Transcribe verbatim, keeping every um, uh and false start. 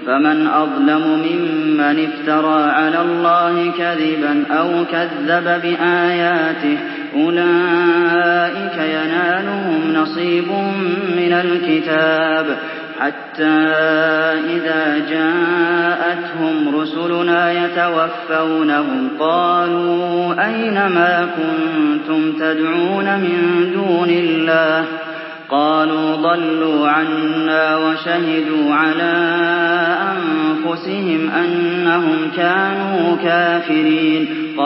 فمن أظلم ممن افترى على الله كذبا أو كذب بآياته أولئك ينالهم نصيب من الكتاب حتى إذا جاءتهم رسلنا يتوفونهم قالوا أين ما كنتم تدعون من دون الله قالوا ضلوا عنا وشهدوا على أنفسهم أنهم كانوا كافرين